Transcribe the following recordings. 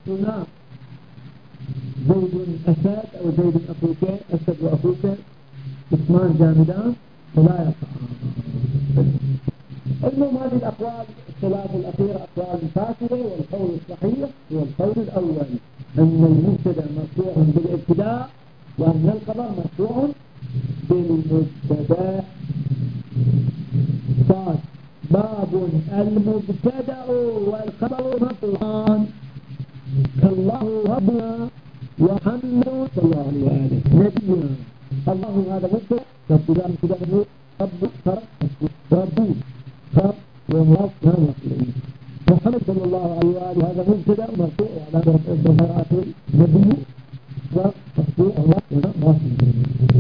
هنا زيد أسد أو زيد أخوك، أسد وأخوك اسمان جامدان فلا يقع. المهم هذه الأقوال الثلاث الأخيرة أقوال فاسدة، والقول الصحيح هو القول الأول أن المبتدا مرفوع بالابتداء وأن الخبر مرفوع بالمبتدا. صاد باب المبتدا والخبر مرفوعان كالله ربنا ومحمد صلى الله عليه وآله نبينا. الله هذا مبتدا فابتداء مبتدا ربي خبر ومضاف إليه. محمد صلى الله عليه وآله هذا مبتدا مرفوع على ظهر آخر نبي ومرفوع ومضاف إليه.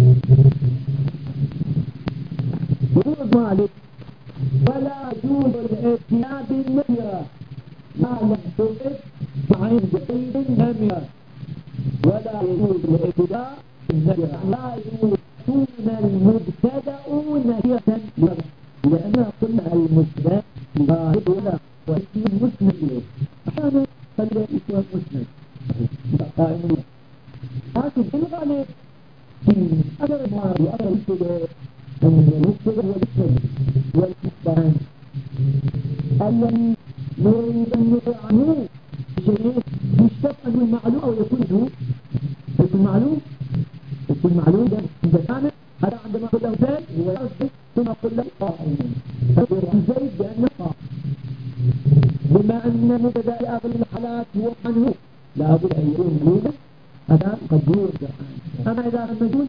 يقول مالك ولا يجوز الاتيان بالنكرة ما لم تثبت بعين جديد نمرة. ولا يجوز الابتداء بالنكرة لا يكون المبتدأ نكرة لأنها قلنا المبتدأ غائب ولا واسم مسند له أحيانا خلي اسم مسند قائم له لكن في الغالب أثر الماضي أثر المبتدأ المبتدأ والاسم والمخبران الذي نريد أن نقع عنه شيء يشتق أنه المعلوم أو يكون معلوم إذا كان هذا عندما قل له زيد هو يصدق ثم قل له قائم زيد بأنه قائم. بما أن مبتدأ أغلب الحالات هو عنه لا بد أن يكون معلوما هذا قد يرجع عنه. أما إذا لم يكن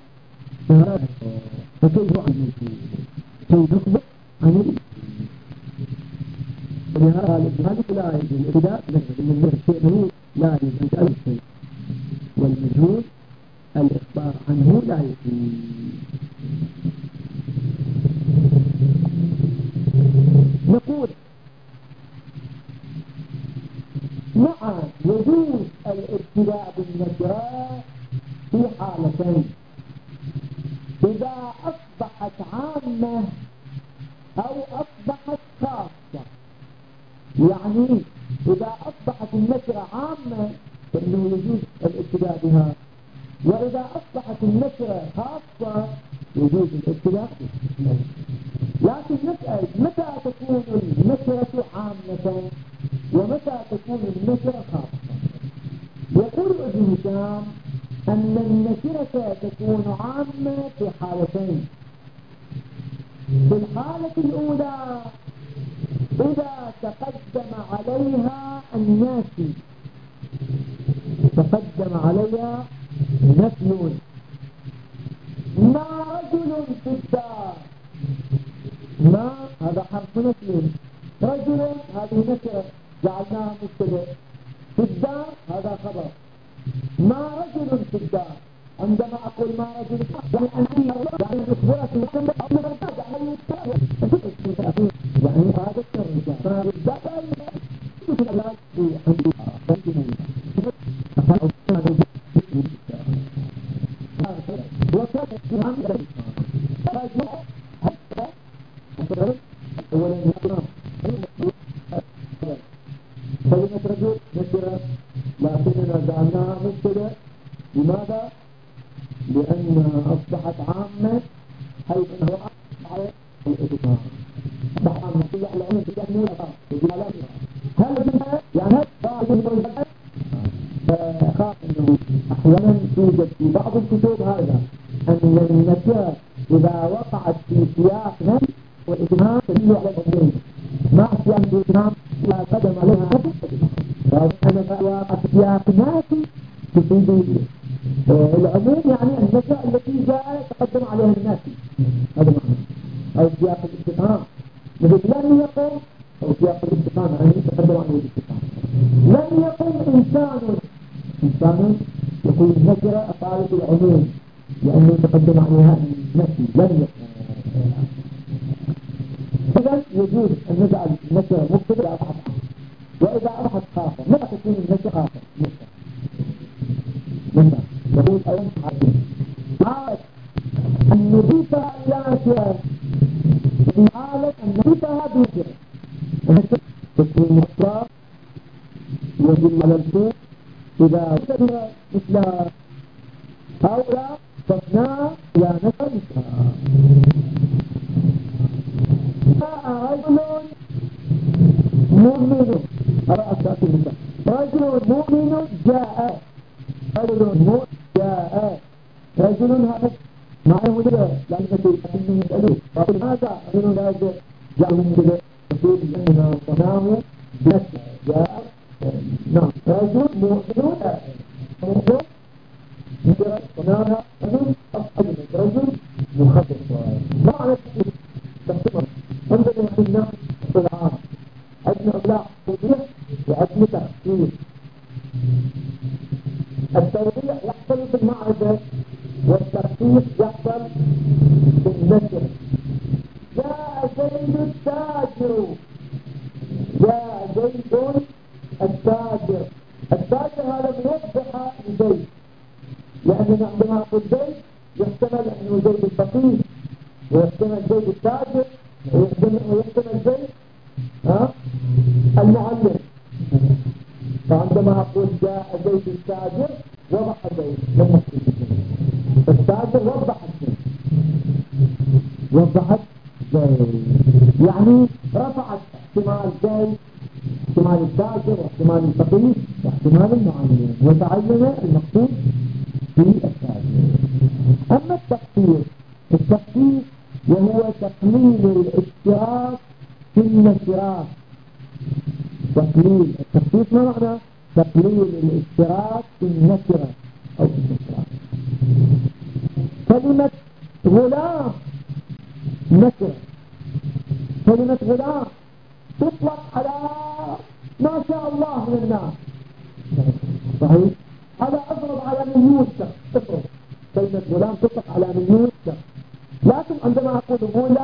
فكيف عن الموجود كيف يخبر عن ولهذا المالك لا يجوز الابتداء من الشيء لا يجوز الشيء والمجهول الإخبار عنه لا يجوز. نقول نعم يجوز الابتداء بالنكرة في حالتين: إذا أصبحت عامة أو أصبحت خاصة. يعني إذا أصبحت النكرة عامة فإنه يجوز الابتداء بها، وإذا أصبحت النكرة خاصة يجوز الابتداء بها. لكن نسأل متى تكون النكرة عامة ومتى تكون النكرة خاصة؟ يقول ابن هشام أن النكرة تكون عامة في حالتين: في الحالة الأولى إذا تقدم عليها النافي، تقدم عليها نفي، ما رجل في الدار، ما هذا حرف نفي، رجل هذه نكرة جعلناها مبتدأ، في الدار هذا خبر. ما رجل في الدار عندما أقول ما رجل يعني أنني يعني أخبرك المسلم أو مرتاج يعني يتكلم يعني هذا الرجال فالرجال مثل الآن في عندي وكان الإمام رجل حتى أولا كلمة رجل نكرة لكننا جعلناها مبتدأ. لماذا؟ لأنها أصبحت عامة حيث أنه أصبح الإتقان أصبح عامة على العلم بأنه لها هل جمع يعني هذا فأخاف أنه أحيانا توجد في بعض الكتب هذا أن النكرة إذا وقعت في سياق نفي والإتقان تدل على العموم مع سياق الإتقان لا قدم عليها فأنا وقعت سياق نافي تفيد العموم يعني النكرة التي جاء تقدم عليها النافي هذا معنى أو سياق الاتقان مثل لم يقم أو سياق الاتقان يعني تقدم عليه الاتقان. لم يقم إنسان يقول النكرة أفعالة العموم لأنه تقدم عليها النفي لم يقم. إذن يجوز أن نجعل النكرة مبتدأ أصبحت عامة، وإذا أصبحت خاصة متى تكون النكرة خاصة؟ مثلا يقول أيضا حالة أن نضيفها إلى نكرة في حالة أن نضيفها بنكرة تكون مصدر يدل على الفعل إذا وجد مثل هؤلاء صفناه إلى نسب جاء رجل مؤمن أرأت النساء رجل مؤمن جاء رجل مؤمن جاء رجل هذا معه مدرة لأنه يسألني يسألوه فقل هذا رجل هذا جاء من مدرة يقول لأننا صناه بنفسه جاء نعم رجل مؤمن رجل مدرة صناها رجل أفضل رجل مخطط معنى تخطط عندنا في الناس في العام عندنا أبلاغ توضيح وعندنا تخطيط التوضيح يحصل في المعرفة والتخطيط يحصل في النشر جاء زيد التاجر جاء زيد التاجر التاجر هذا موضح لزيد لأننا عندما نقول زيد يحتمل أنه زيد الفقيه ويحتمل زيد التاجر ويحتمل زيد المعلم فعندما أقول جاء زيد التاجر وضح زيد لما التاجر وضح زيد وضحت زيد يعني رفعت احتمال زيد احتمال التاجر واحتمال الفقيه واحتمال المعلم وتعين المقصود في التاجر. أما التخفيف وهو تقليل الاشتراك في النشرات التخفيف ما معنى؟ تقليل الاشتراك في النشرة أو في النشرات. كلمة غلام نشرة كلمة غلام تطلق على ما شاء الله من الناس صحيح؟ هذا أضرب على مليون شخص افرض كلمة غلام تطلق على مليون شخص لكن عندما أقول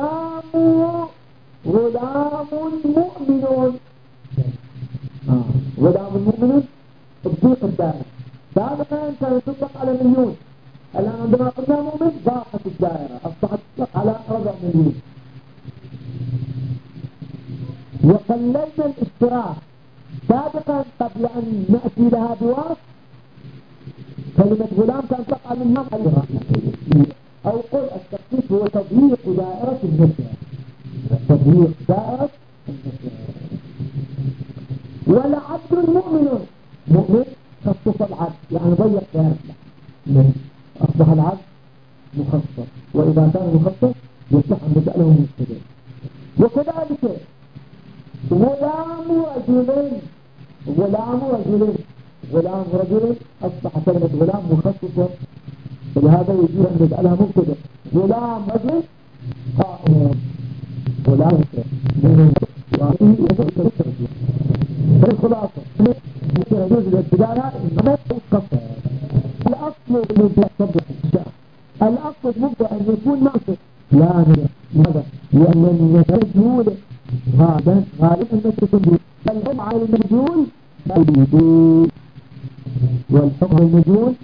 غلام مؤمن غلام مؤمن تضيق الدائرة سابقا كانت تطلق على مليون الآن عندما قلنا مؤمن ضاقت الدائرة أصبحت تطلق على ربع مليون وقللنا الاشتراك سابقا قبل أن نأتي لها بواسط كلمة غلام كانت تقع من نظر أو قل التخفيف هو تضييق دائرة النشرة تضييق دائرة النشرة ولعبد مؤمن خصص العبد يعني ضيق دائرة أصبح العبد مخصص وإذا كان مخصص يصح أن نجعله مبتدأ وكذلك غلام رجل أصبح كلمة غلام مخصصة ولهذا يجب أن نجعلها مبتدأ غلام رجل قائم غلام فالخلاصة يجوز الابتداء إنما تقصر الأصل مبدأ أن يكون ناقص لا لماذا؟ لأن المجهول غالبا الناس تكون الحكم على المجهول والحكم على المجهول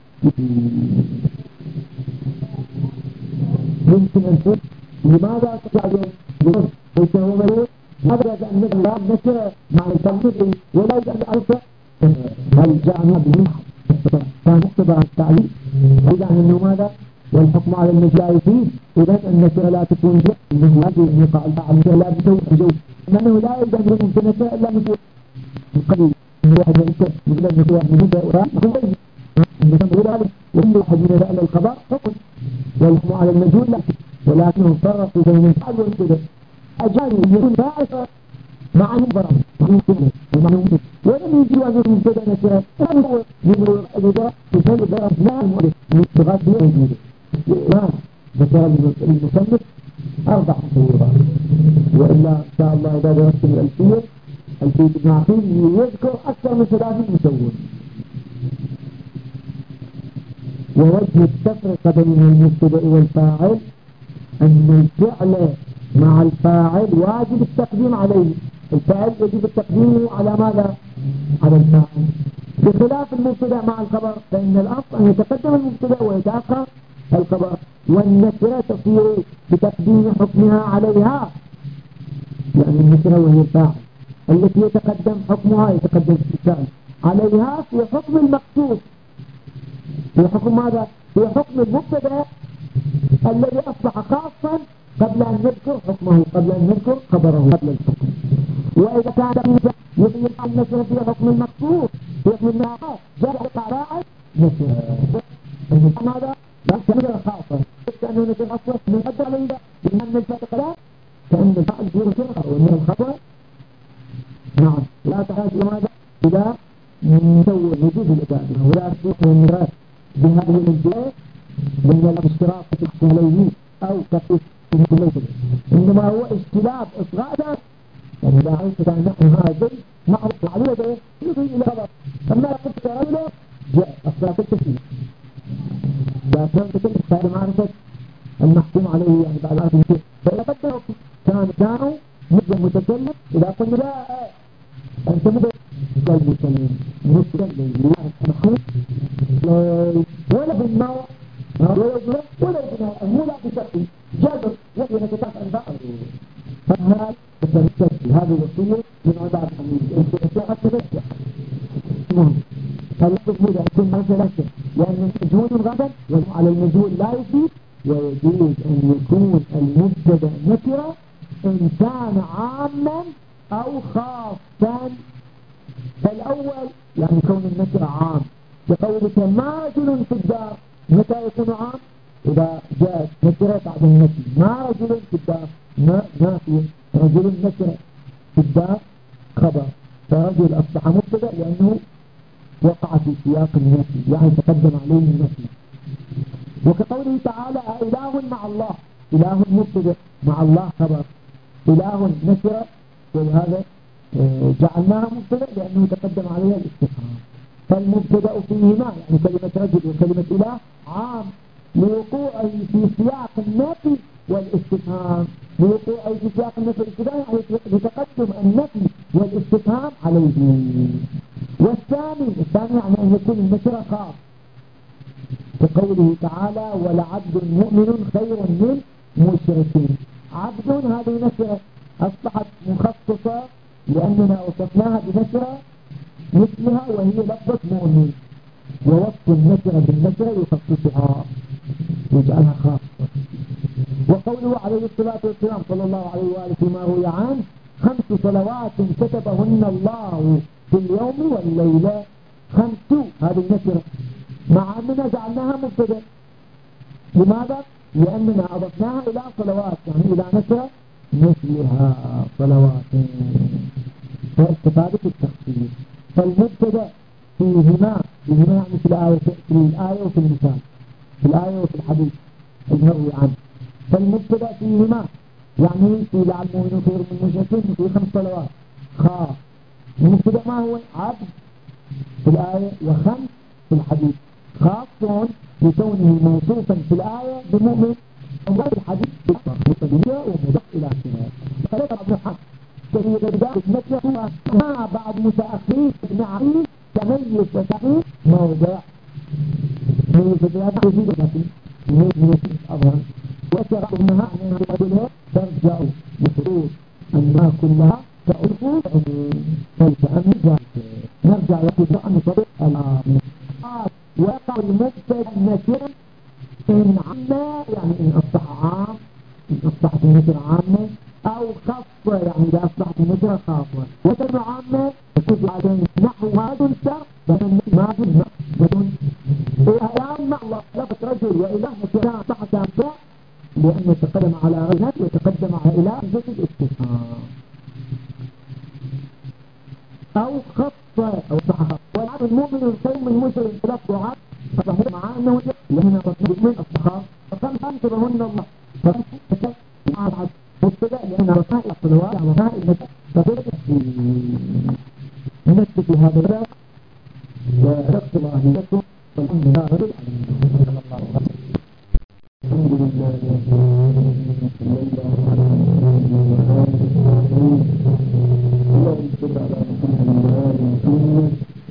ممكن أن تقول لماذا تقول ليس هو مجهول هذا أن نقول نشر مع التنظير ولا يجب أن أعرف هل جاءنا بمنح فنقتضى التعليم إذا أنه ماذا والحكم على المجال فيه إذا النشر لا تكون جاء إنه يجب أن يقع الفعل لا بجوز لأنه لا يجب أن يكون نشر إلا مثل القليل من واحد ينشر مثل أن يكون من هدى وراء وكل واحد من ذلك القضاء حكم والحكم على المجهول لا ولكنهم فرقوا بين الفعل والمبتدأ أجانب يكون باعثا مع المبرم ولم يجوا أن يكون مبتدأ نشرا فهو يمر الأجداء في كل ضرب لا المؤلف من اتغاث بيه الآن ذكر المصنف 4 تصورات وإلا إن شاء الله إذا درستم الألفية ابن عقيل يذكر أكثر من 30 مسور ووجه التفرقة بين المبتدأ والفاعل أن الفعل مع الفاعل واجب التقديم عليه الفاعل يجب التقديم على ماذا؟ على الفاعل بخلاف المبتدأ مع الخبر فإن الأصل أن يتقدم المبتدأ ويتأخر الخبر والنكرة تصير بتقديم حكمها عليها لأن النكرة وهي الفاعل التي يتقدم حكمها يتقدم في الفاعل عليها في حكم المقصود. في حكم ماذا؟ في حكم المبتدأ الذي أصبح خاصا قبل أن نذكر حكمه، قبل أن نذكر خبره قبل الحكم. وإذا كان يبين النشر في حكم المقصود في حكم النهار جاء قراءة نشر ماذا؟ لا نشر خاصة كأنه نشر خاصة من قدر عليه لأن الفتقة كأن الفعل يصير شرخة ومن الخطوة نعم لا تحتاج إلى ماذا؟ إلى نسوي وجود الإجابة ولا تصيح المراد بهذه الانتهاء من الاشتراك في السهلين أو تقيس في المثلين، إنما هو اجتلاب إصغاء يعني لا عيش أن نحن هذا معروف عليه ده يضي إلى خبر فما قلت رجله جاء أصلاً التسليم لا كان تكلم بعد معرفة المحكوم عليه يعني بعد عرف المسيح فإذا بدأوا كانوا مدى متكلم إذا قلنا لا أنت مدى المسلم مسلم محكوم ولا بالنوع ولا بالنوع مو لا بشكل جذر يجب أن تتعرف أنباء فهذا التسلسل هذه الوصية من عباد الحميد الانتهاء التسلسل المهم فاللفظ هذا يكون مثلا لأن المجهول غدا وعلى المجهول لا يفيد ويجوز أن يكون المبتدأ نكرة إن كان عاما أو خاصا. فالأول يعني كون النكرة عام بقولك ما رجل في الدار متى يكون عام؟ إذا جاءت نكرة بعد النفي ما رجل في الدار ما نافي رجل نكرة في الدار خبر فرجل أصبح مبتدأ لأنه وقع في سياق النفي يعني تقدم عليه النفي. وكقوله تعالى إله مع الله إله مبتدأ مع الله خبر إله نكرة وهذا جعلناها مبتدأ لأنه تقدم عليها الاستفهام. فالمبتدأ فيهما يعني كلمة رجل وكلمة إله عام لوقوعه في سياق النفي والاستفهام لوقوعه في سياق النفي والاستفهام يعني لتقدم النفي والاستفهام عليه. والثاني يعني أن يكون النكرة خاص كقوله تعالى ولعبد مؤمن خير من مشرك. عبد هذه نكرة أصبحت مخصصة لأننا وصفناها بنكرة مثلها وهي لفظة مؤمن ووصف النكرة بالنكرة يخصصها يجعلها خاصة. وقوله عليه الصلاة والسلام صلى الله عليه وآله فيما روي عنه 5 صلوات كتبهن الله في اليوم والليلة 5 هذه النكرة مع أننا جعلناها مبتدأ. لماذا؟ لأننا أضفناها إلى صلوات يعني إلى نكرة مثلها صلوات فاستفادة التخصيص. فالمبتدأ فيهما يعني في الآية وفي المثال في الآية وفي الحديث المروي عنه. فالمبتدأ فيهما يعني في لعل المؤمنون خير من مشركين في 5 صلوات خاص. المبتدأ ما هو عبد في الآية و5 في الحديث خاص لكونه موصوفا في الآية بمؤمن وفي الحديث بالمبتدأ ومضاف إلى اعتماد. فليس ابن الحق كثير ذلك مثله ما بعد متأخرين ابن عقيل تميز وتحقيق موضع ميز وتحقيق يزيد وتحقيق ميز أظهر وشرع ابنها أنها تقولها ترجع لفروض أنها كلها تعرف فالتأمل ذلك نرجع يقول عن طريق العام وقع المبتدأ نكرا إن عامة يعني إن أصبح عام إن أصبحت النكرة عامة أو خاصة يعني إذا أصبحت النكرة خاصة وكان عامة تكون بعدين نحو ما تنسى ما بدون إعلام مع الله لفظ رجل وإله نكرة صحة أنفاء لأنه تقدم على غيرات وتقدم على إله ذات الاستفهام أو خاصة أو صحة. والعبد المؤمن القوم المسلم ثلاث دعاء فهو مع أنه لأننا من أصبحا فكم تنصرهن الله فكم تنصر مع العبد مبتدأ لأن رسائل الصلوات على رسائل المسجد فبدأ نكتب هذا الرأس ورسل الله لكم والحمد لله رب العالمين. الحمد لله صلى الله عليه وسلم اللهم صل على محمد وآل محمد.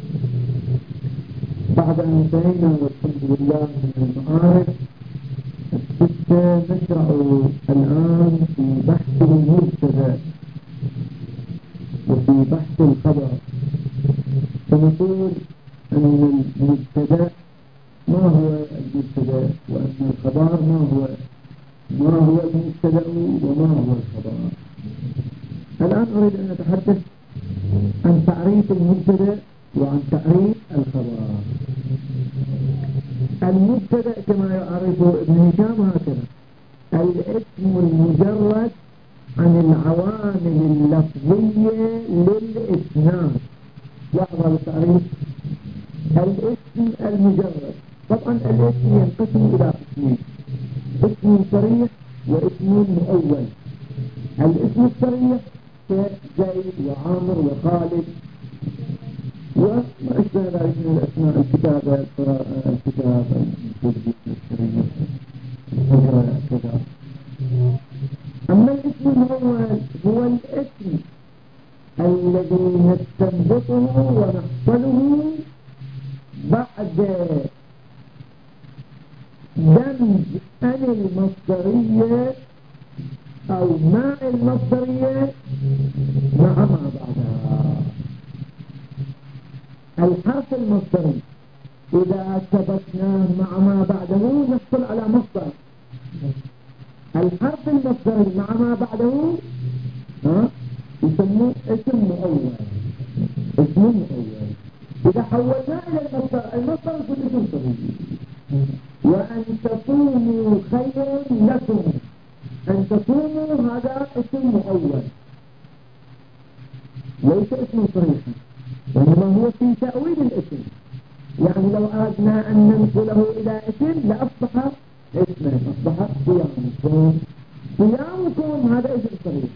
بعد أن انتهينا والحمد لله من المعارف الستة نشرع الآن في بحث المبتدأ وفي بحث الخبر. ثم نقول أن المبتدأ ما هو المبتدأ، وأن الخبر ما هو المبتدأ وما هو الخبر. الآن أريد أن أتحدث عن تعريف المبتدأ وعن تعريف الخبر. المبتدأ كما يعرفه ابن هشام هكذا: الاسم المجرد عن العوامل اللفظية للإسناد. لاحظوا التعريف: الاسم المجرد. طبعا الاسم ينقسم إلى قسمين: اسم صريح واسم مؤول. الاسم الصريح كزيد وعامر وخالد وما أشبه ذلك من الأسماء، الكتابة، القراءة، الكتاب، الهجرة كذا. أما الاسم المؤول هو الاسم الذي نستنبطه ونحصله بعد دمج أن المصدرية أو مع المصدرية مع ما بعدها. الحرف المصدري إذا ثبتناه مع ما بعده نحصل على مصدر. الحرف المصدري مع ما بعده يسموه اسم مؤول. اسم مؤول إذا حولناه إلى المصدر يكون اسم صريح. وأن تصوموا خير لكم. أن تصوموا هذا اسم مؤول ليس اسم صريحا، وإنما هو في تأويل الاسم. يعني لو أردنا أن ننقله إلى اسم لأصبح اسما، أصبح صيامكم. صيامكم هذا اسم صريح.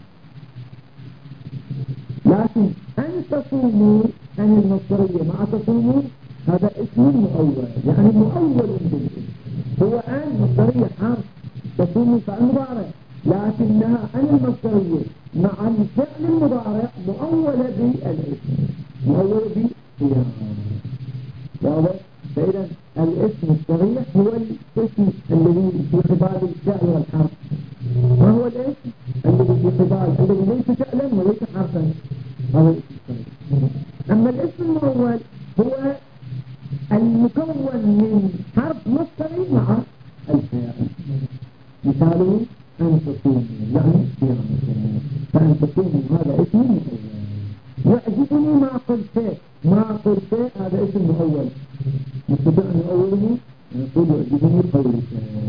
لكن أن تصوموا أن المصدرية مع تصوموا هذا اسم مؤول، يعني مؤول بالاسم. هو أن مصدرية حرف، تصوموا فعل مضارع، لكنها أن المصدرية مع الفعل المضارع مؤولة بالاسم، مؤولة بالصيام. واضح؟ فإذا الاسم الصريح هو الاسم الذي في قبال الفعل والحرف. ما هو الاسم الذي في قبال الذي ليس فعلا وليس حرفا؟ هذا الاسم الصريح. أما الاسم المؤول هو المكون من حرف مصدري مع الفعل. مثاله أن تصوموا يعني صيامكم، فأن تصوموا هذا اسم مؤول. يعجبني ما قلت هذا اسم مؤول. نستطيع أن نؤوله نقول يعجبني قولك.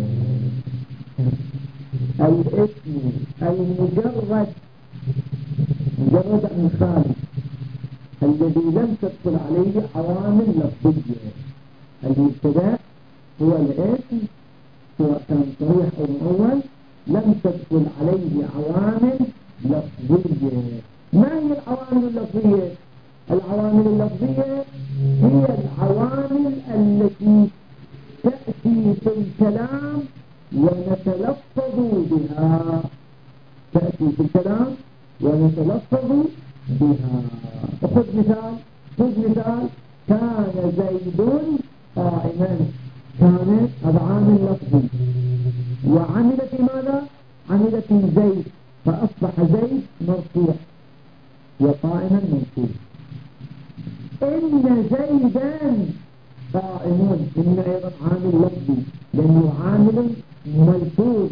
الاسم المجرد مجرد عن خالد الذي لم تدخل عليه عوامل لفظية. المبتدأ هو الاسم سواء كان صريح أو مؤول لم تدخل عليه عوامل لفظية. ما هي العوامل اللفظية؟ العوامل اللفظية هي العوامل التي تأتي في الكلام ونتلفظ بها. تأتي في الكلام ونتلفظ بها. خذ مثال كان زيد قائما. كان هذا عامل لفظي، وعمل في ماذا؟ عمل في زيد، فأصبح زيد مرفوع وقائما منصوب. إن زيدا قائمون، إن أيضا عامل لفظي لأنه عامل ملفوظ.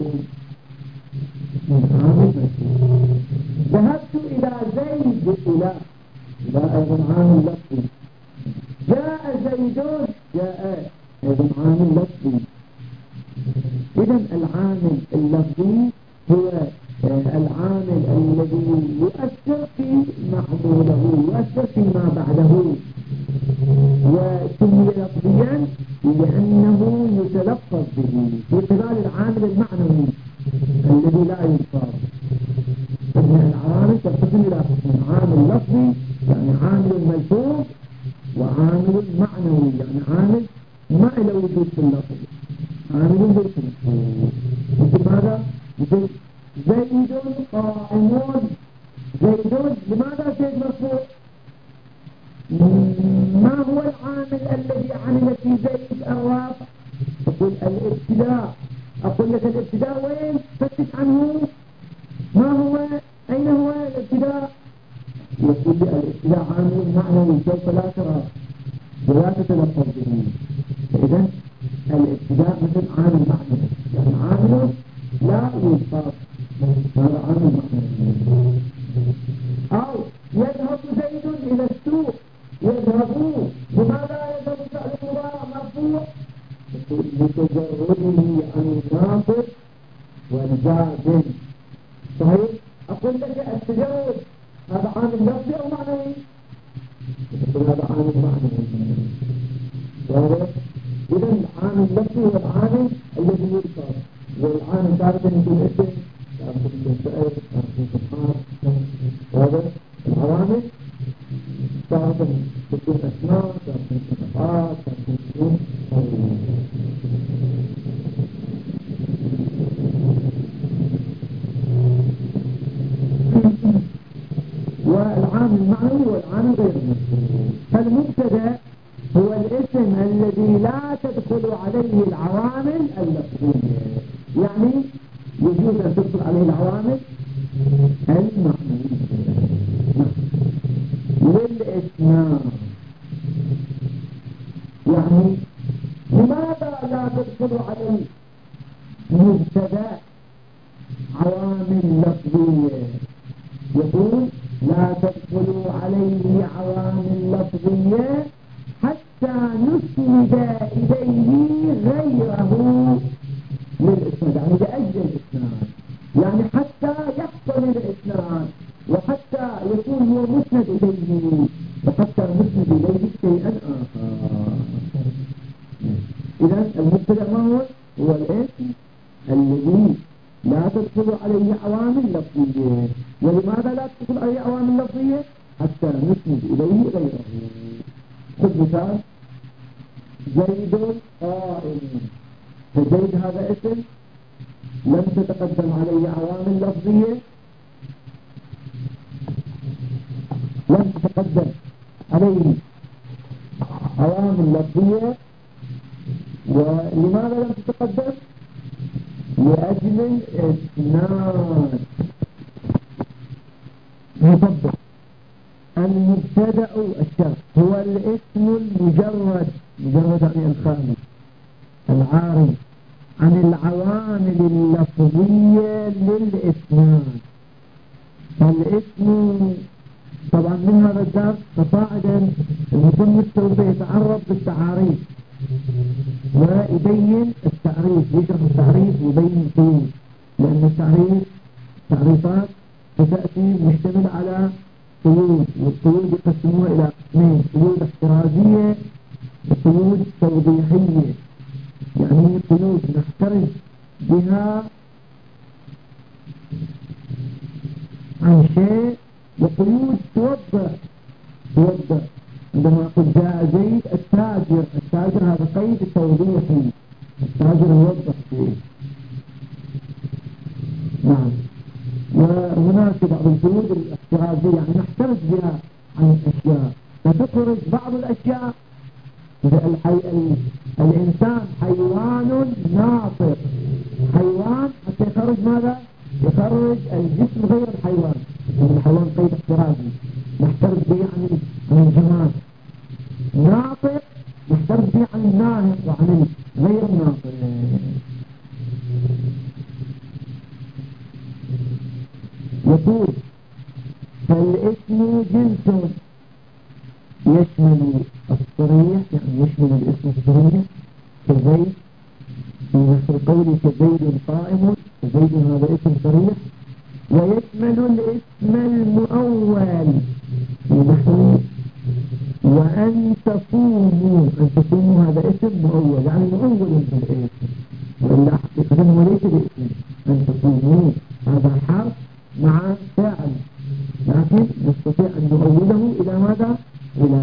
ذهبت إلى زيد إلى أيضا عامل لفظي. جاء زيدون جاء أيضا عامل لفظي. إذن العامل اللفظي هو العامل الذي يؤثر في معموله، يؤثر فيما بعده، وسمي لفظيا لأنه يتلفظ به في قبال العامل المعنوي الذي لا يلفظ. إن العوامل تنقسم إلى قسمين: عامل لفظي يعني عامل ملفوظ، وعامل معنوي يعني عامل ما له وجود في اللفظ، عامل ليس مفهوم. مثل ماذا؟ مثل زيد قائمون. زيد، لماذا زيد مرفوع؟ ما هو العامل الذي عمل في زيد الرافع؟ أقول الابتداء. أقول لك الابتداء وين؟ فتش عنه. ما هو؟ أين هو الابتداء؟ يقول لي الابتداء عامل معنوي سوف لا ترى. لا تتلفظ به. فإذا الابتداء مثل عامل معنوي، يعني عامل لا ينصاف، هذا عامل معنوي. أو يذهب زيد إلى السوق، يذهبوا، لماذا يذهب فعل مضارع مرفوع؟ لتجرده عن الناصب والجازم. صحيح؟ أقول لك التجرد هذا عامل لفظي أو معنوي؟ هذا عامل معنوي. واضح؟ إذا العامل اللفظي هو العامل الذي يذكر، والعامل تارة يكون اسم، تارة يكون فعل، تارة يكون حرف. واضح؟ العوامل تارة تكون أسماء، تارة تكون أفعال، تارة تكون والعامل المعنوي والعامل غير المعنوي. فالمبتدأ هو الاسم الذي لا تدخل عليه العوامل اللفظية، يعني يجوز أن تدخل عليه العوامل المعنوية للإسماء. يعني لماذا لا تدخل عليه مبتدأ عوامل لفظية؟ يقول لا تدخل عليه عوامل لفظية حتى نسند إليه غيره للإسناد، يعني لأجل الإسناد، يعني حتى يحصل الإسناد وحتى يكون هو مسند إليه وحتى نسند إليه شيئا آخر. إذن المبتدأ ما هو الاسم الذي لا تدخل عليه عوامل لفظية. ولماذا لا تدخل عليه عوامل لفظية؟ حتى نسند إليه غيره. خذ مثال: زيد قائم. فزيد هذا اسم لم تتقدم عليه عوامل لفظية، لم تتقدم عليه عوامل لفظية. ولماذا لم تتقدم؟ لأجل الإسناد. نطبق: المبتدأ الشرط هو الاسم المجرد، مجرد عن الخامس العاري عن العوامل اللفظية للإسناد. فالاسم طبعا من هذا الدرس فصاعدا المصنف سوف يتعرض بالتعاريف ويبين التعريف، يشرح التعريف ويبين القيود، لأن التعريف تعريفات ستأتي مشتمل على قيود، والقيود يقسموها إلى قسمين: قيود احترازية وقيود توضيحية، يعني قيود نحترز بها عن شيء، وقيود توضح. عندما أقول جاء زيد التاجر، التاجر هذا قيد توضيحي، التاجر يوضح فيه. نعم. وهناك بعض القيود الاحترازية يعني نحترز بها عن الأشياء، فتخرج بعض الأشياء. الإنسان حيوان ناطق، حيوان حتى يخرج ماذا؟ يخرج الجسم غير الحيوان، يعني الحيوان قيد احترازي نحترز به عن الجمال. ناطق نحترز به عن الناهق وعن غير الناطق. يقول: فالاسم جنس يشمل الصريح، يعني يشمل الاسم الصريح كزيد، في نحو قولي كزيد قائم، فزيد هذا اسم صريح. ويشمل الاسم المؤول في نحو وأن تصوموا. أن تصوموا هذا اسم مؤول، يعني مؤول بالاسم، وإلا حقيقة هو ليس باسم. أن تصوموا هذا حرف مع فعل، لكن نستطيع أن نؤوله إلى ماذا؟ إلى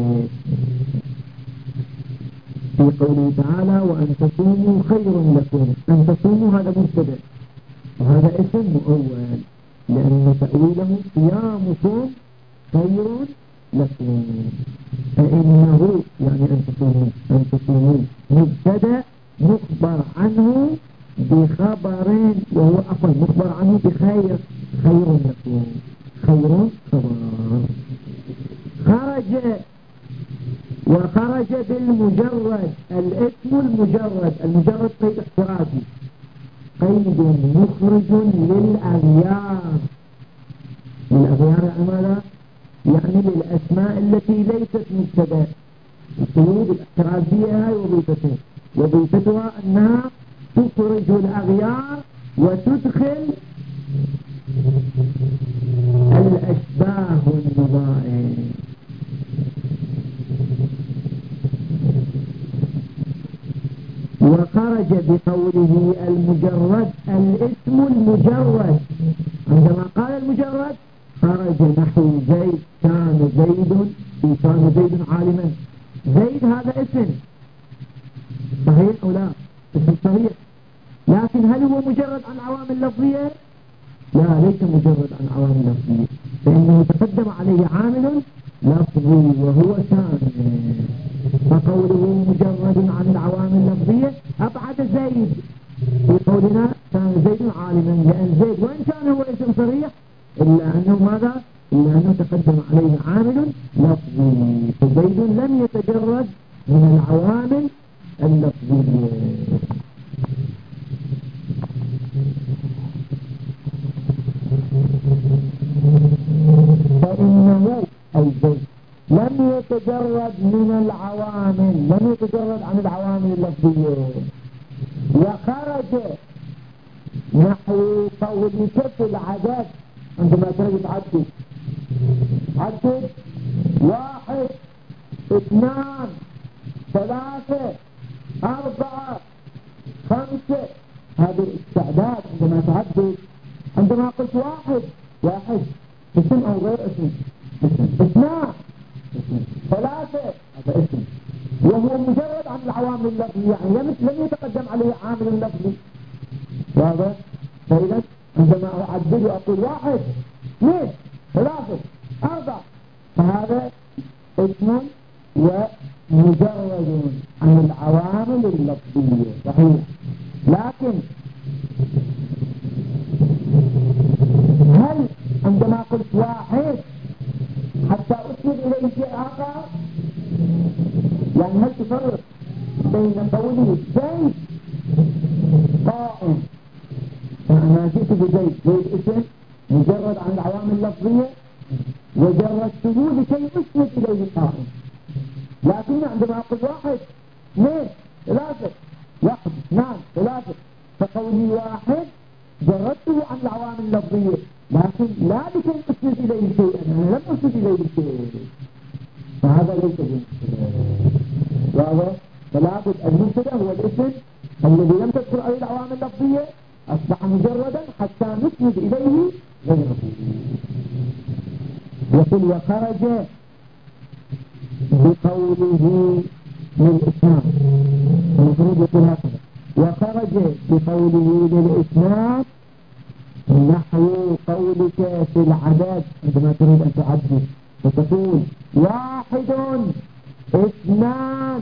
في قوله تعالى: وأن تصوموا خير لكم. أن تصوموا هذا مبتدأ وهذا اسم مؤول، لأن تأويله صيامكم خير لكم. فإنه يعني أن تصوموا مبتدأ مخبر عنه بخبر، وهو أقل مخبر عنه بخير، خير لكم، خير خبر. خرج، وخرج بالمجرد. الاسم المجرد قيد احترازي، قيد مخرج للأغيار. للأغيار يعني ماذا؟ يعني للأسماء التي ليست مبتدأ. القيود الاحترازية هاي وظيفتين، وظيفتها أنها تخرج الأغيار وتدخل الأشباه والنظائر. وخرج بقوله المجرد الاسم المجرد. عندما قال المجرد خرج نحو زيد كان زيد عالما. زيد هذا اسم صحيح أو لا؟ اسم صحيح، لكن هل هو مجرد عن عوامل لفظية؟ لا، ليس مجرد عن عوامل لفظية، فإنه تقدم عليه عامل لفظي وهو كان. فقوله مجرد عن العوامل اللفظية أبعد زيد في قولنا كان زيد عالما، لأن زيد وإن كان هو اسم صريح إلا أنه ماذا؟ إلا أنه تقدم عليه عامل لفظي، فزيد لم يتجرد من العوامل اللفظية. فإنه أي زيد لم يتجرد من العوامل، لم يتجرد عن العوامل اللفظية. وخرج نحو قولك في العدد، عندما تريد تعدد 1 2 3 4 5، هذا الاستعداد عندما تعدد. عندما قلت واحد اسم أو غير اسم، 2 3 هذا اسم، وهو مجرد عن العوامل اللفظية، يعني لم يتقدم عليه عامل لفظي. واضح؟ فإذا عندما أعدد وأقول 1 2 3 4 فهذا اسم ومجرد عن العوامل اللفظية صحيح. لكن هل عندما قلت 1 حتى أسند إليه شيء آخر؟ يعني هل تفرق بين قوله زيد قائم، أنا جئت بزيد، زيد اسم مجرد عن العوامل اللفظية وجردته لكي أسند إليه قائم، لكن عندما أقول 1 2 3 1 2 3 فقولي 1 جردته عن العوامل اللفظية، لكن لا لكي أسند إليه شيئا، أنا لم أسند إليه شيء، فهذا ليس بالمبتدأ. واضح؟ فلا بد المبتدأ هو الاسم الذي لم تدخل عليه العوامل اللفظية، أصبح مجردا حتى نسند إليه غيره. يقول وخرج بقوله للإسناد، المفروض يقول هكذا وخرج بقوله للإسناد نحو قولك في العدد عندما تريد أن تعدد فتقول 1 2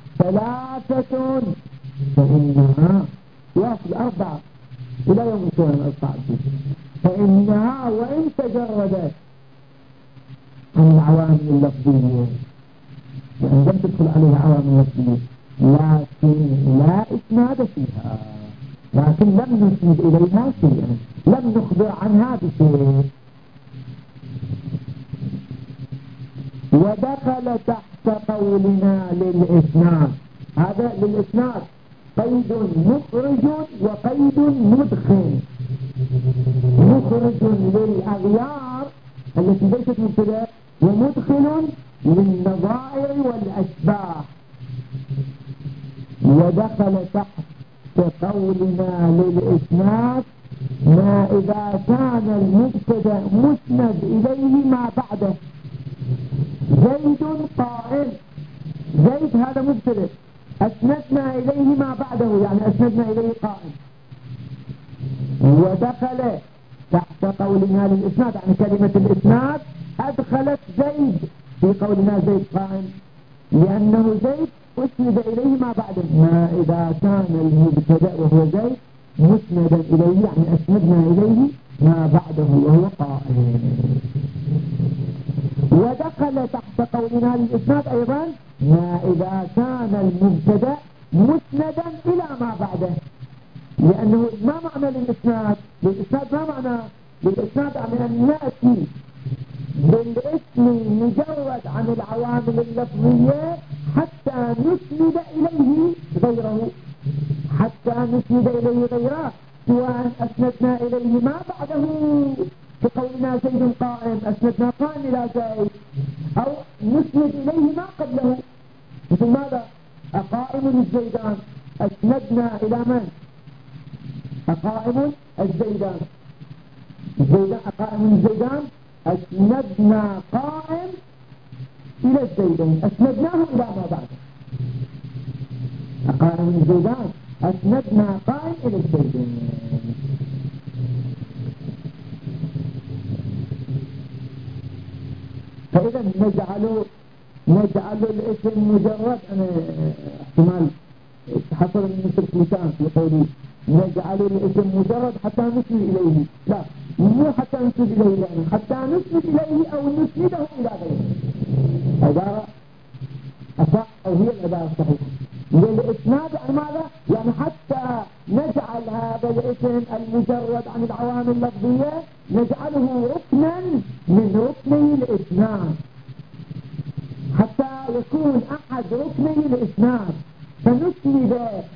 3 فإنها واصل 4 إلى يوم القيامة القادم، فإنها وإن تجردت عن العوامل اللفظية يعني لم تدخل عليها عوامل لفظية لكن لا إسناد فيها، لكن لم نسند إليها شيئا، لم نخبر عنها بشيء. ودخل تحت قولنا للإسناد، هذا للإسناد قيد مخرج وقيد مدخل. مخرج للأغيار التي ليست مبتدأ، ومدخل للنظائر والأشباه. ودخل تحت قولنا للإسناد ما إذا كان المبتدأ مسند إليه ما بعده. زيد قائم، زيد هذا مبتدأ أسندنا إليه ما بعده، يعني أسندنا إليه قائم. ودخل تحت قولنا للإسناد يعني كلمة الإسناد أدخلت زيد في قولنا زيد قائم، لأنه زيد أسند إليه ما بعده. ما إذا كان المبتدأ وهو زيد مسندا إليه يعني أسندنا إليه ما بعده وهو قائم. ودخل تحت قولنا للإسناد أيضا ما إذا كان المبتدأ مسندا إلى ما بعده، لأنه ما معنى للإسناد ما معنى للإسناد؟ يعني أن نأتي بالاسم مجرد عن العوامل اللفظية حتى نسند إليه غيره، سواء أسندنا إليه ما بعده كقولنا زيد قائم، أسندنا قائم إلى زيد، أو نسند إليه ما قبله، مثل ماذا؟ أقائم الزيدان، أسندنا إلى من؟ أقائم الزيدان، أقائم الزيدان، أسندنا قائم إلى الزيدين، أسندناه إلى ما بعده. أقائم الزيدان أسندنا قائم إلى الزيدين. فإذا نجعل الاسم مجرد، أنا احتمال حصل من لسان في قولي نجعل الاسم مجرد حتى نسند إليه، لا مو حتى نسند إليه، لأنه حتى نسند إليه أو نسنده إلى غيره. عبارة أصح أو هي العبارة الصحيحة. للإسناد عن ماذا؟ يعني حتى نجعل هذا الاسم المجرد عن العوامل اللفظية نجعله ركنا من ركني الإسناد، حتى يكون أحد ركني الإسناد، فنسند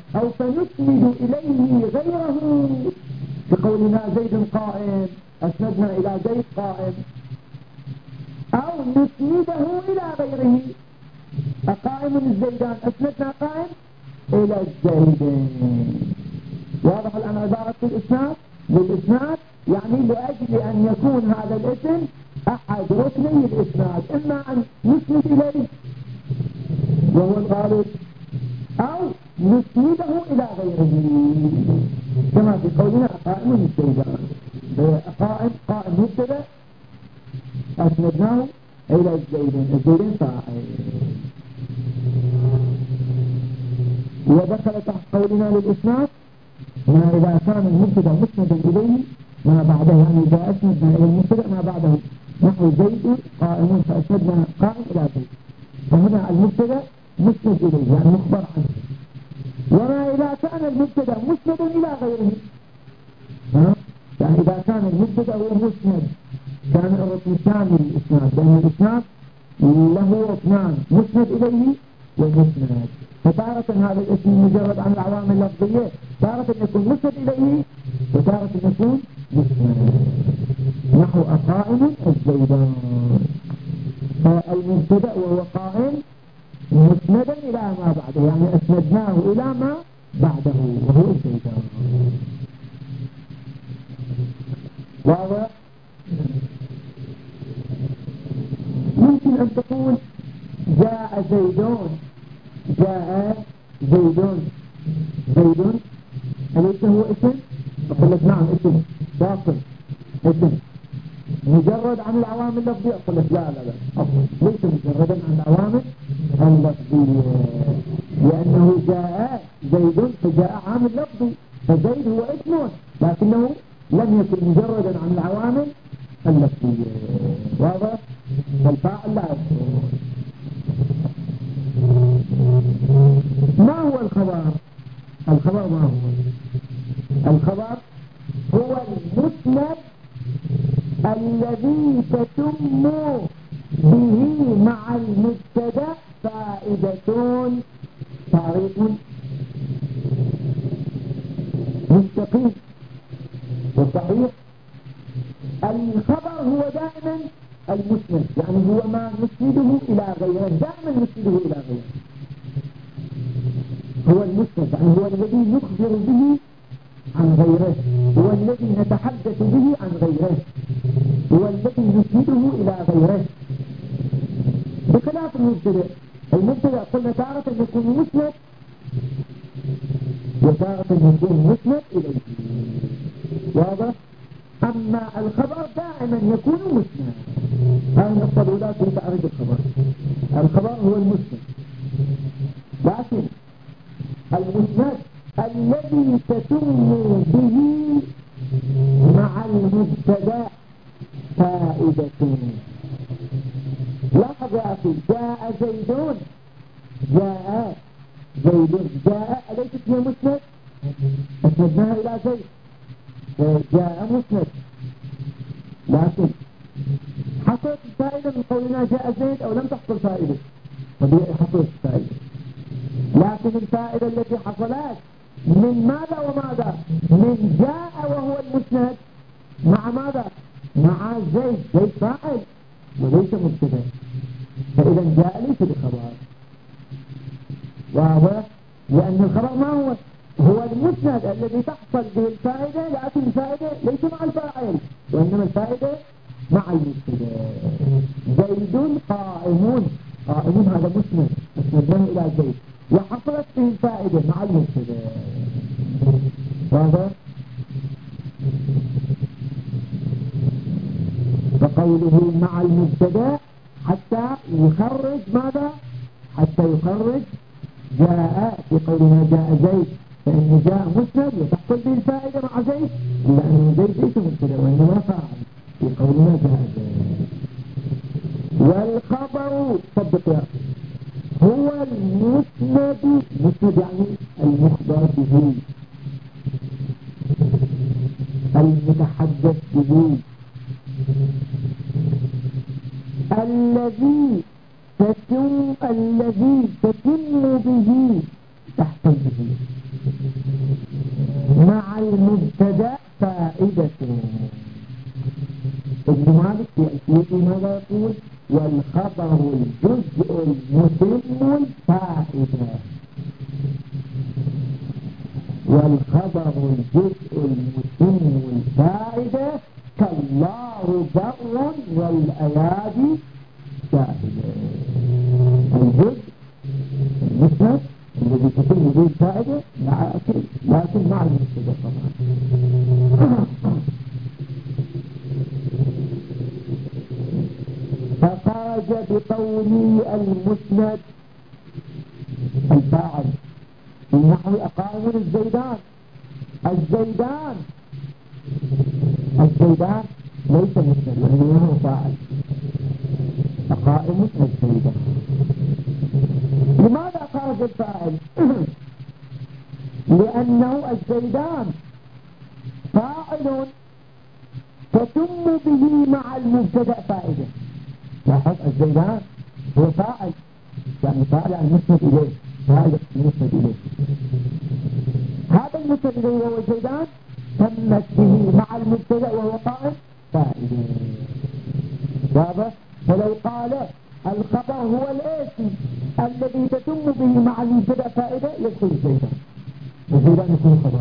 إليه غيره بقولنا زيد قائم، أسندنا إلى زيد قائم، أو نسنده إلى غيره، أقائم الزيدان، أسندنا قائم إلى الزيدين. واضح الآن عبارة الإسناد؟ للإسناد يعني لأجل أن يكون هذا الاسم أحد ركني الإسناد، إما أن نسند إليه وهو الغالب، أو نسنده إلى غيره، كما في قولنا أقائم الزيدان، قائم مبتدأ أسندناه إلى الزيدين صاحب. ودخل تحت قولنا للإسناد ما إذا كان المبتدأ مسندا إليه ما بعده، يعني إذا أسندنا إلى المبتدأ ما بعده، نحو زيد قائم فأسندنا قائم إلى زيد، فهنا المبتدأ مسند إليه يعني مخبر عنه. وما إذا كان المبتدأ مسندا إلى غيره، يعني إذا كان المبتدأ هو مسند، كان الركن الثاني للإسناد، لأن الإسناد له ركنان، مسند إليه ومسند. فتارة هذا الاسم مجرد عن العوامل اللفظية، تارة يكون مسند إليه وتارة يكون مسند، نحو أقائم الزيدان، فالمبتدأ وهو قائم مسندا إلى ما بعده، يعني أسندناه إلى ما بعده وهو الزيدان. واضح؟ ممكن أن تقول جاء زيدون، أليس هو اسم؟ أقول لك نعم اسم باطل، اسم مجرد عن العوامل اللفظية. أقول لك لا ليس مجردا عن العوامل اللفظية، لأنه جاء زيد فجاء عامل لفظي، فزيد هو اسم لكنه لم يكن مجردا عن العوامل اللفظية. واضح؟ فالفاعل لا يكون. ما هو الخبر؟ الخبر ما هو؟ الخبر هو المسند الذي تتم به مع المبتدأ فائدتون، طريق مستقيم وصحيح. الخبر هو دائما المسند، يعني هو ما نسنده إلى غيره، دائما نسنده إلى غيره، هو المسند، يعني هو الذي نخبر به عن غيره، هو الذي نتحدث به عن غيره، هو الذي نسنده إلى غيره، بخلاف المبتدأ. المبتدأ قلنا تارة يكون مسند وتارة يكون مسند إليه. واضح؟ أما الخبر دائما يكون مسند. هذه النقطة الأولى في تعريف الخبر. الخبر هو المسند، لكن المسند الذي تتم به مع المبتدأ فائدة. لاحظ يا أخي جاء زيدون، جاء زيد، جاء أليست هي مسند؟ أسندناها إلى زيد، جاء مسند، لكن حصلت فائدة من قولنا جاء زيد أو لم تحصل فائدة؟ طبيعي حصلت فائدة، لكن الفائدة التي حصلت من ماذا وماذا؟ من جاء وهو المسند مع ماذا؟ مع زيد، زيد فاعل وليس مبتدا، فإذا جاء ليس بخبر، واضح؟ لأن الخبر ما هو؟ هو المسند الذي تحصل به الفائدة، لكن الفائدة ليس مع الفاعل وإنما الفائدة مع المبتدا. زيد قائم، قائم هذا مسند أسندناه إلى زيد وحصلت به الفائدة مع المبتدا، واضح؟ فقوله مع المبتدا حتى يخرج ماذا؟ حتى يخرج جاء، في قولنا جاء زيد فإن جاء مسند وتحصل به الفائدة مع زيد، لأن زيد ليس مبتدا وإنما فاعل في قولنا جاء زيد. والخبر صدق يا أخي هو المسند، مسند يعني المخبر به، المتحدث به، الذي تتم به، تحصل به مع المبتدا فائدته. ابن مالك في أسئلته ماذا يقول؟ والخبر الجزء المتم الفائدة، والخبر الجزء المتم الفائدة كالله بر والأيادي شاهدة. الجزء المسند الذي تتم به الفائدة لكن مع المبتدا طبعا. فخرج بقولي المسند الفاعل في نحو أقائم الزيدان، الزيدان ليس مسند وإنما هو فاعل، أقائم الزيدان. لماذا خرج الفاعل؟ لأنه الزيدان فاعل تتم به مع المبتدا فائدة. لاحظ الزيدان هو فاعل، يعني فاعل المسند إليه، فاعل المسند إليه، هذا المسند إليه وهو الزيدان تمت به مع المبتدا وهو قائم فائدة، واضح؟ فلو قال الخبر هو الاسم الذي تتم به مع المبتدا فائدة يدخل الزيدان، الزيدان يكون خبر.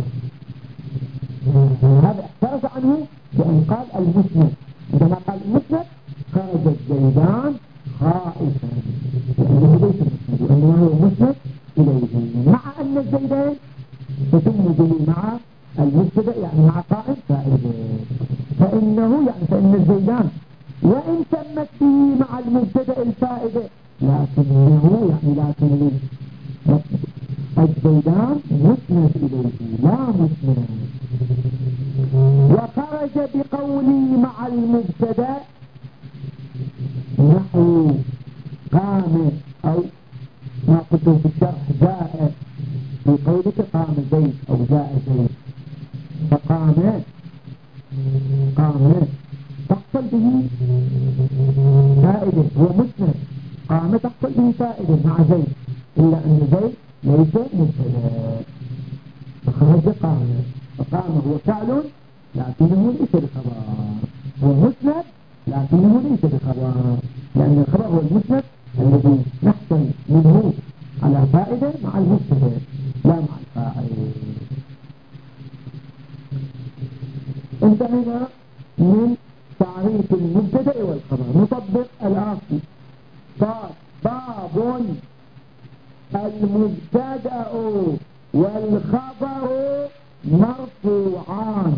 هذا احترز عنه بأن قال المسند، عندما قال المسند خرج الزيدان خائفا لأنه ليس مسند وإنما هو مسند إليه، مع أن الزيدان تتم به مع المبتدا يعني مع قائم فائدة، فإن الزيدان وإن تمت به مع المبتدا الفائدة لكن الزيدان مسند إليه لا مسند. وخرج بقولي مع المبتدا نحو قام، أو ما قلت في الشرح جاء، في قولك قام زيد أو جاء زيد، فقام تحصل به فائدة، هو مسند، قام تحصل به فائدة مع زيد، إلا أن زيد ليس مبتدا، فخرج قام، فقام هو فعل لكنه ليس بخبر، هو مسند لكنه ليس بخبر، لأن الخبر هو المسند الذي نحصل منه على فائدة مع المبتدا لا مع الفاعل. انتهينا من تعريف المبتدا والخبر. نطبق الآتي. قال باب المبتدا والخبر مرفوعان،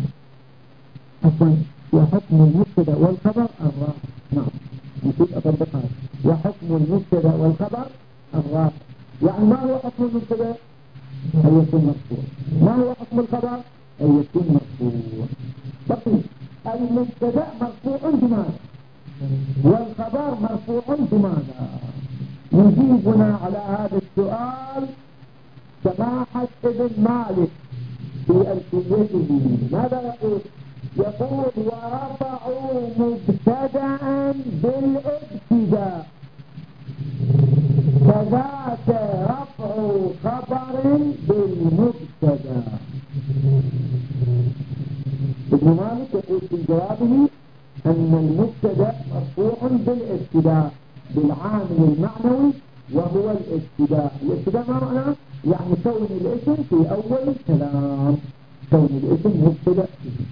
وحكم المبتدا والخبر الرافع. نعم نسيت أطبقها. وحكم المبتدا والخبر الرافع، يعني ما هو حكم المبتدا؟ أن يكون مرفوع. ما هو حكم الخبر؟ أن يكون مرفوع. طيب المبتدا مرفوع بماذا؟ والخبر مرفوع بماذا؟ يجيبنا على هذا السؤال سماحة ابن مالك في ألفيته. ماذا يقول؟ يقول ورفعوا مبتدأ بالابتداء كذاك رفع خبر بالمبتدأ. ابن مالك يقول في جوابه أن المبتدأ مرفوع بالابتداء بالعامل المعنوي وهو الابتداء. الابتداء ما معناه؟ يعني كون الاسم في أول الكلام، كون الاسم مبتدأ.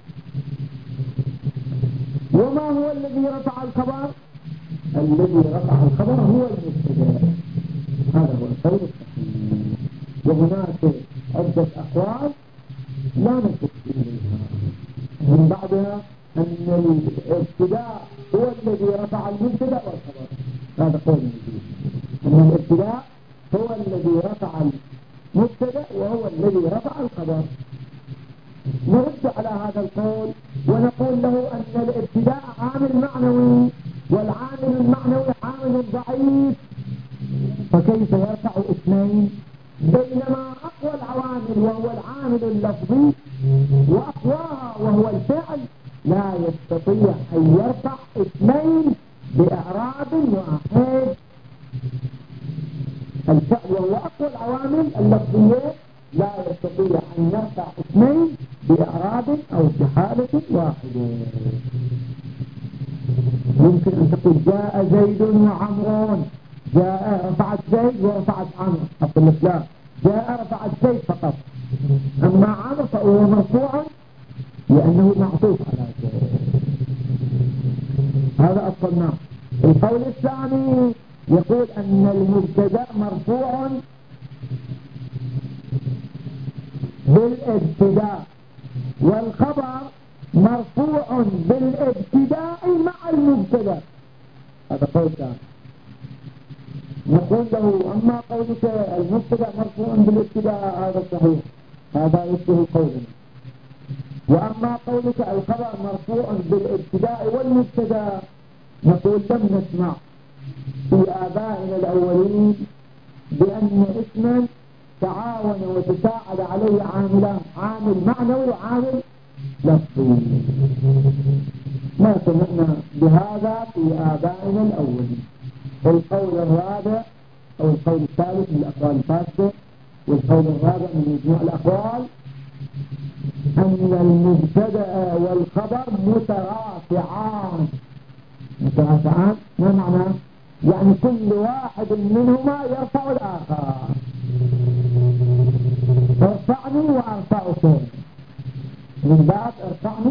وما هو الذي رفع الخبر؟ الذي رفع الخبر هو المبتدأ. هذا هو القول الصحيح. وهناك عدة أقوال لا نشك إليها، من بعدها أن الابتداء هو الذي رفع المبتدأ والخبر. هذا قول جديد، أن الابتداء هو الذي رفع المبتدأ وهو الذي رفع الخبر. نرد على هذا القول ونقول له أن الابتداء عامل معنوي، والعامل المعنوي عامل ضعيف، فكيف يرفع اثنين؟ بينما أقوى العوامل وهو العامل اللفظي وأقواها وهو الفعل لا يستطيع أن يرفع اثنين بإعراب واحد. الفعل وهو أقوى العوامل اللفظية لا يستطيع أن يرفع اثنين بإعراب أو بحالة واحدة. يمكن أن تقول جاء زيد وعمرون، جاء رفعت زيد ورفعت عمرو، أقول لك لا، جاء رفعت زيد فقط، أما عمرو فهو مرفوع لأنه معطوف على زيد. هذا أصلنا. القول الثاني يقول أن المبتدأ مرفوع بالابتداء والخبر مرفوع بالابتداء مع المبتدأ. هذا قول ثاني. نقول له أما قولك المبتدأ مرفوع بالابتداء هذا صحيح، هذا يشبه قولنا. وأما قولك الخبر مرفوع بالابتداء والمبتدأ نقول لم نسمع في آبائنا الأولين بأن اسما تعاون وتساعد عليه عاملان، عامل معنوي وعامل لفظي. ما سمعنا بهذا في آبائنا الأولين. القول الرابع أو القول الثالث من الأقوال الفاسدة، والقول الرابع من مجموع الأقوال أن المبتدأ والخبر مترافعان. مترافعان ما معناه؟ يعني كل واحد منهما يرفع الآخر. ارفعني وارفعك، من بعد ارفعني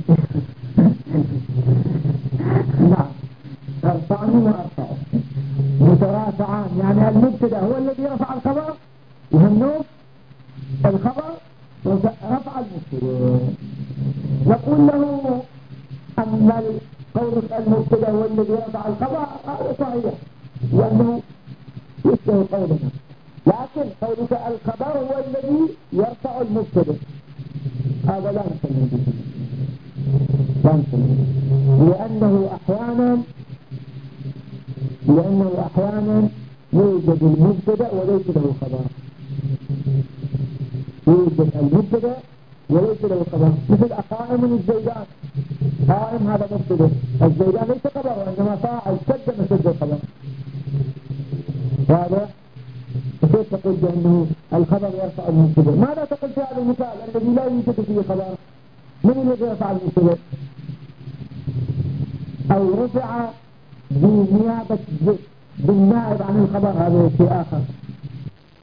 نعم، ارفعني وارفعك مترافعان. يعني المبتدا هو الذي رفع الخبر وهنوب الخبر رفع المبتدا. نقول له أن قول المبتدا هو الذي رفع الخبر هذا صحيح لأنه يشبه قولنا، لكن قولك الخبر هو الذي يرفع المبتدا هذا لا نسميه به، لا نسميه، لأنه أحيانا يوجد المبتدا وليس له خبر. يوجد المبتدا وليس له خبر، مثل أقائم الزيدان. قائم هذا مبتدا، الزيدان ليس خبر، وإنما فاعل سد مسد الخبر. هذا كيف تقول بأنه الخبر يرفع المبتدا؟ ماذا تقول في هذا المثال الذي لا يوجد فيه خبر؟ من الذي يرفع المبتدا؟ أو رفع بنيابة بالنائب عن الخبر، هذا شيء آخر.